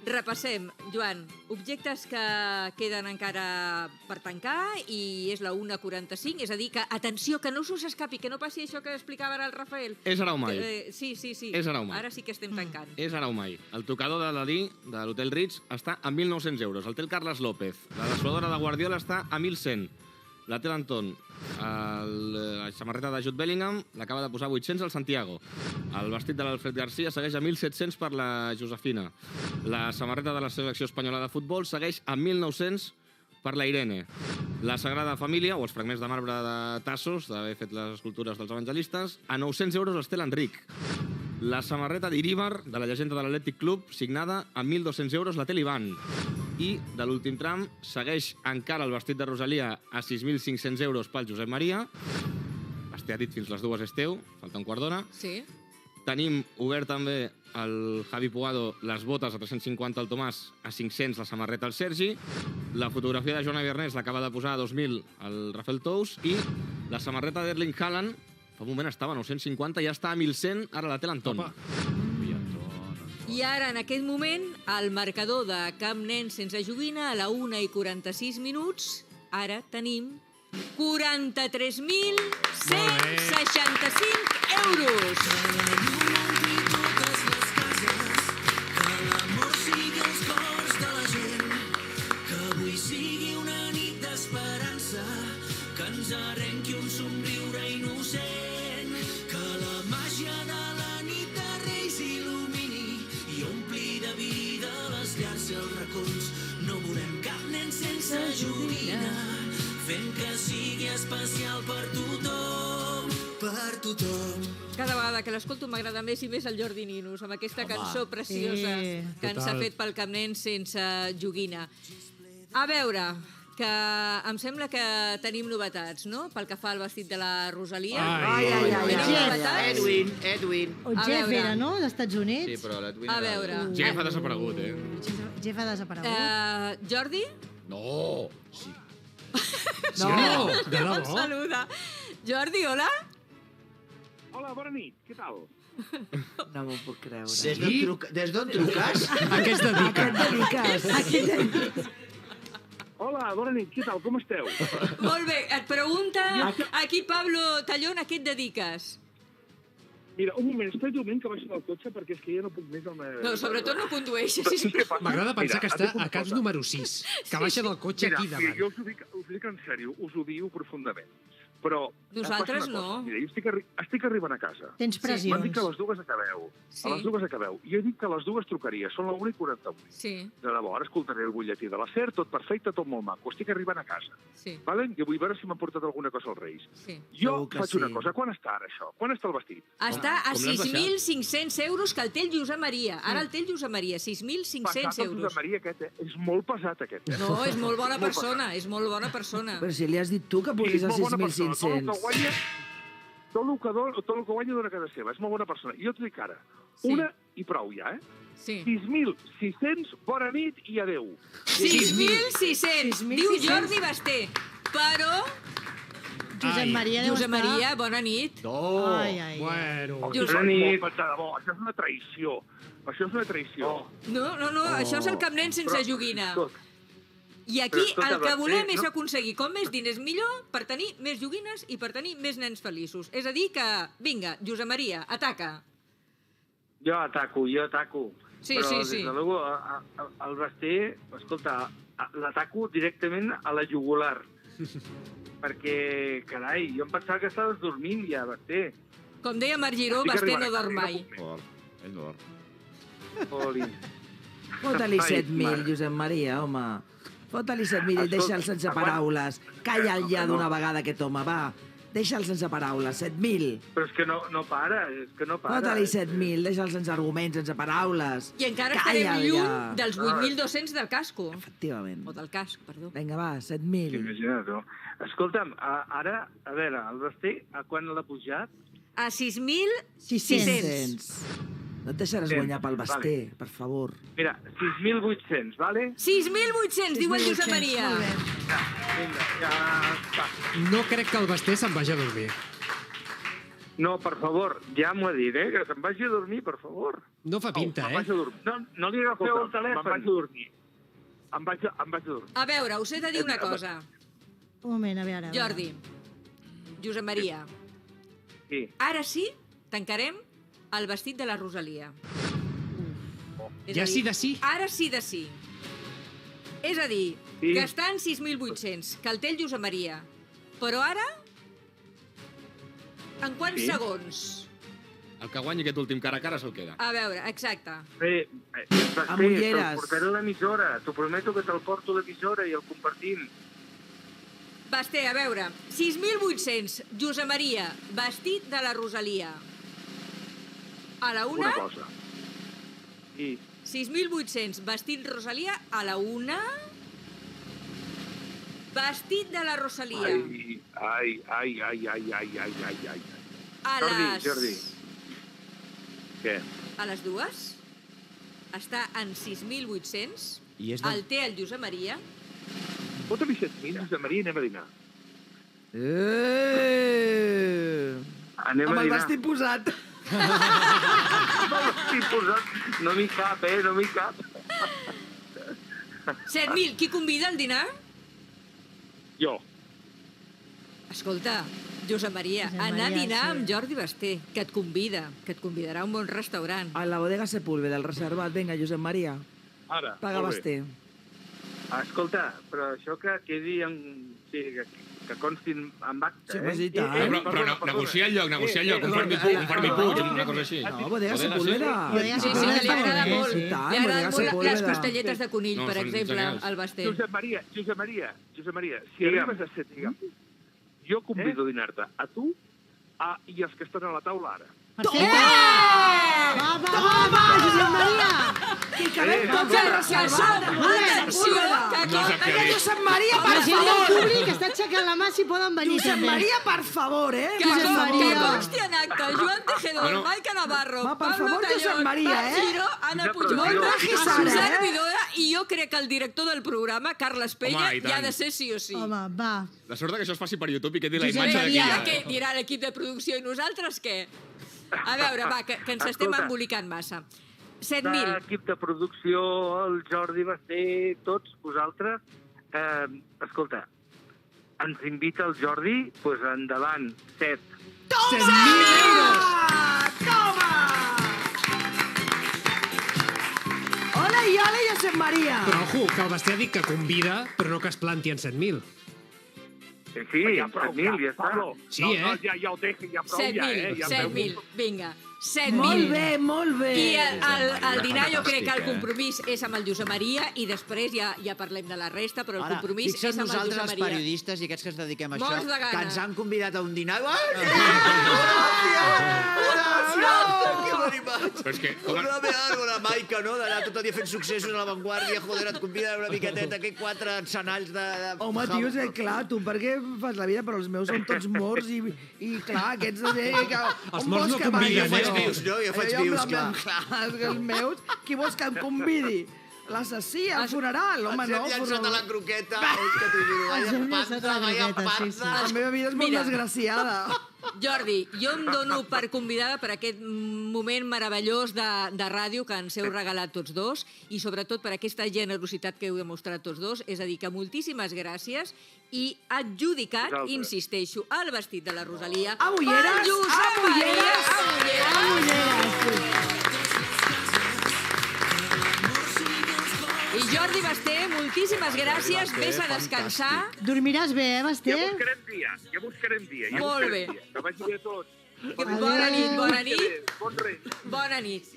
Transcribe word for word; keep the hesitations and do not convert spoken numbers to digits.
Repassem, Joan, objectes que queden encara per tancar i és la una quaranta-cinc, és a dir que, atenció, que no us escapi, que no passi això que explicava ara el Rafael. És ara o mai. Eh, sí, sí, sí. És ara o mai. Ara sí que estem tancant. És ara o mai. El tocador de Dalí, de l'Hotel Ritz, està a mil nou-cents euros. El té el Carles López. La dessuadora de Guardiola està a mil cent. La té l'Anton. La samarreta de Jude Bellingham l'acaba de posar vuit-cents al Santiago. El vestit de l'Alfred Garcia segueix a mil set-cents per la Josefina. La samarreta de la selecció espanyola de futbol segueix a mil nou-cents per la Irene. La Sagrada Família, o els fragments de marbre de Tassos, d'haver fet les escultures dels evangelistes, a nou-cents euros els té l'Enric. La samarreta d'Iríbar, de la llegenda de l'Atlètic Club, signada a mil dos-cents euros, la té l'Ivan. I, de l'últim tram, segueix encara el vestit de Rosalia a sis mil cinc-cents euros pel Josep Maria. Este ha dit fins les dues és teu, falta un quart d'hora. Sí. Tenim obert també el Javi Puado, les botes a tres-cents cinquanta al Tomàs, a cinc-cents la samarreta al Sergi. La fotografia de Joana Bernés l'acaba de posar a dos mil al Rafael Tous. I la samarreta d'Erling Haaland, fa un moment estava a nou-cents cinquanta, ja està a mil cent, ara la té l'Anton. I ara, en aquest moment, el marcador de Camp Nen sense joguina a la una i quaranta-sis minuts, ara tenim quaranta-tres mil cent seixanta-cinc euros. Que l'amor sigui els cors de la gent, que avui sigui una nit d'esperança, que ens arrenqui un somriure innocent, que la màgia de la nit de Reis il·lumini i ompli de vida les llars i els racons. No volem cap nen sense joguina, fent que sigui especial per tothom, per tothom. Cada vegada que l'escolto m'agrada més i més el Jordi Ninus, amb aquesta cançó preciosa Sí, que ens ha total. fet pel Camp Nen sense joguina. A veure, que em sembla que tenim novetats, no?, pel que fa al vestit de la Rosalia. Ai, ai, ai, ai, Tenim ai. novetats? Edwin, Edwin. O A Jeff veure. era, no?, d'Estats Units. Sí, però l'Edwin... A era- veure. Jeff ha desaparegut, eh? Jeff ha desaparegut. Uh, Jordi? No! Sí. No, de debò? Em saluda. Jordi, hola? Hola, bona nit, què tal? No m'ho puc creure. Des d'on truca- des d'on truques? A què es dedica? A què et dediques? A què et dediques? Hola, bona nit, què tal, com esteu? Molt bé, et pregunta aquí Pablo Tallón, a què et dediques? Mira, un moment, espera un moment que baixo del cotxe perquè és que ja no puc més amb... No, sobretot no condueixis, sisplau. M'agrada pensar que Mira, està et dic una a cas cosa. número sis, que baixa del cotxe Mira, aquí mira, davant. jo us ho, dic, us ho dic en sèrio, us ho diu profundament. Però... Nosaltres em passa una cosa. no. Mira, jo estic, arri estic arribant a casa. Tens pressions. M'han dit que a les dues acabeu. Sí. A les dues acabeu. I jo he dit que a les dues trucaria. Són la una i quaranta-vuit. Sí, De debò, ara escoltaré el butlletí de la SER, tot perfecte, tot molt maco. Estic arribant a casa. sí, Vale? Jo vull veure si m'han portat alguna cosa als Reis. sí. Jo Segur que faig sí. una cosa. Quan està ara això? Quan està el vestit? Està a com l'has sis mil cinc-cents euros que el té el Josep Maria. Ara el té el Josep Maria, sis mil cinc-cents Pesat el euros. Josep Maria aquest, eh? És molt pesat aquest, eh? No, és molt bona Molt persona, és molt bona persona. Però si li has dit tu que Sí, puguis és a molt sis bona mil persona. Tot el que cinc-cents. guanya, tot el que, do, tot el que guanya dona cada seva. És molt bona persona. I jo t'ho dic ara. Sí. Una i prou ja, eh? Sí. sis mil sis-cents, bona nit i adeu. sis mil sis-cents, sis mil diu sis-cents. Jordi Basté. Però, Josep Maria deu Josep estar... Maria, bona nit. No! Ai, ai, ai. Bueno. Josep- Bona nit. De debò, això és una traïció. Això és una traïció. No, no, no, això és el Camp Nen sense joguina. Escolta, I aquí Però escolta, el que volem Basté, és no- aconseguir com més diners millor per tenir més joguines i per tenir més nens feliços. És a dir que, vinga, Josep Maria, ataca. Jo ataco, jo ataco. Sí, Però, sí, des sí. de luego, a- a- el Basté, escolta, a- l'ataco directament a la jugular. Perquè, carai, jo em pensava que estaves dormint ja, Basté. Com deia Marc Giró, Estic Basté arribant no a casa dorm i no mai. puc més. Mort. Ell no dorm. Jolín. Fota-li Ai, set mil, mare. Josep Maria, home. Fota-li set mil i Escolta, deixa'l sense aguanta. paraules. Calla'l ja No. d'una vegada, aquest home, va. Deixa'l sense paraules, set mil. Però és que no, no para, és que no para. Fota-li set mil, deixa'l sense arguments, sense paraules. I encara estarem Calla'l lluny ja. dels vuit mil dos-cents del casco. Efectivament. O del casc, perdó. Vinga, va, set mil. Imagina't, no? Escolta'm, a, ara, a veure, el Basté, a quan l'ha pujat? A sis mil sis-cents. sis-cents. No et deixaràs Cent, guanyar pel Basté, vale. per favor. Mira, sis mil vuit-cents, vale? sis mil vuit-cents, diu el Josep Maria. Molt bé. Ja, vinga, ja està. No crec que el Basté se'n vagi a dormir. No, per favor, ja m'ho ha dit, eh? Que se'n vagi a dormir, per favor. No fa pinta, Me'n eh? vaig a dormir. No, no li agafeu el telèfon. Me'n vaig a dormir. Em vaig a, em vaig a dormir. A veure, us he de dir una cosa. Un moment, a veure. a veure. Jordi, Josep Maria, Sí. ara sí tancarem el vestit de la Rosalia. És Ja a dir, sí de sí? Ara sí de sí. És a dir, Sí. que està en sis mil vuit-cents, que el té el Josep Maria. Però ara, en quants Sí. segons? El que guanyi aquest últim cara a cara se'l queda. A veure, exacte. Bé, eh, Basté, Amb ulleres. te'l portaré a l'emissora. T'ho prometo que te'l porto a l'emissora i el compartim. Basté, a veure, sis mil vuit-cents, Josep Maria, vestit de la Rosalia. A la una, Una cosa. Sí. sis mil vuit-cents, vestit Rosalia, a la una... Vestit de la Rosalia. Ai, ai, ai, ai, ai, ai, ai, ai, ai. A Jordi, les... Jordi. Què? A les dues. Està en sis mil vuit-cents. I és de- El té el Josep Maria. Fota-li set mil, Josep Maria, anem a dinar. Eh! Anem Amb a el dinar. vestit posat. Amb el vestit posat. No m'hi cap, eh? No m'hi cap. set mil. Qui convida al dinar? Jo. Escolta, Josep Maria, Josep anar a Maria, dinar sí. amb Jordi Basté, que et convida, que et convidarà a un bon restaurant. A la bodega Sepúlveda, del reservat. Vinga, Josep Maria, Ara. paga molt bé. Basté. Escolta, però això que quedi en... Sí, que, que consti en acte, Sí, eh? cosita, Eh, eh? eh, Però, però perdona, no, perdona. negocia el lloc, negocia el lloc, un eh, Fermi eh, Puig, un eh, Fermi eh, Puig, eh, una cosa així. No, bodega Bodega Sepúlveda. Bodega Sí, sí, Sepúlveda li agrada està molt. Sí, Li tant, agraden bodega molt les Sepúlveda. costelletes de conill, No, per són exemple, genials. al Basté. Josep Maria, Josep Maria, Josep Maria, si arribes a set mil, jo convido a dinar-te a tu a, i els que estan a la taula ara. Perfecte. Va, va, va, va, Josep Maria. Que quedem Eh, tots que- al reservat. Atenció, que No sap què Vinga, dir. Josep Maria, La per gent del favor. públic està aixecant la mà si poden venir Josep també. Maria, per favor, eh? Que, Per con, que favor. consti en acte, Joan Tejedor, Bueno. Maica Navarro, Va, per Pablo favor, Josep Tallón, Maria, Marc eh? Giro, Anna Ja, però Puigdemont, no a rajis ara, Susana eh? Vidora, i jo crec que el director del programa, Carles Pella, Home, i hi ha tant. de ser sí o sí. Home, va. La sort que això es faci per YouTube i quedi la Josep imatge d'aquí. Dirà, Maria. què, dirà l'equip de producció i nosaltres què? A veure, va, que, que ens estem Escolta. embolicant massa. set mil. L'equip de producció, el Jordi Basté, tots vosaltres, eh, escolta, ens invita el Jordi, doncs pues endavant, set. set mil euros! Ah, toma! Hola i hola, Josep Maria. Però, ojo, que el Basté ha dit que convida, però no que es planti en set mil. Sí, sí, set mil, ja està. Sí, eh? Ja, ja ho deixo, ja prou, set ja, mil, eh? Ja set prou. mil, vinga. set Molt mil. bé, molt bé. I el, el, el dinar jo crec que el Fantàstic, eh? compromís és amb el Josep Maria i després ja ja parlem de la resta, però el Ara, compromís fixa't és amb el nosaltres, Josep els Maria. periodistes i aquests que ens dediquem a Morts això, de gana. que ens han convidat a un dinar. Ah, sí! Gràcies! Que m'animats! Però és que, com a... Una algo, la Maica, no? D'anar tot el dia fent successos a l'avantguàrdia, joder, et conviden una miqueteta, que quatre encenalls de... de... Home, tio, és clar, tu per què fas la vida? Però els meus són tots morts i, i clar, aquests... De, que, Els on morts vols no que vagi? conviden, Jo faig eh? vius, no? Jo faig amb vius, la- clar. Clar, és que els meus, qui vols que em convidi? L'assassí, al funeral, home, Ens no. hem llançat a funeral. la croqueta, és que t'ho juro, Ens vaya hem llançat a la panza, vaya croqueta, sí, sí. panza. La meva vida és molt Mira. desgraciada. Jordi, jo em dono per convidada per aquest moment meravellós de, de ràdio que ens heu regalat tots dos i sobretot per aquesta generositat que heu demostrat tots dos. És a dir, que moltíssimes gràcies i adjudicat, Vosaltres. insisteixo, el vestit de la Rosalia A ulleres, pel Josep a ulleres, Maria, a ulleres. I Jordi Basté, moltíssimes gràcies, Basté, vés a descansar. Dormiràs bé, eh, Basté? Ja buscarem dia, ja buscarem dia. Ja Molt buscarem bé. dia. Que vagi bé a tots. Bona nit, bona nit. Bon rei. Bona nit.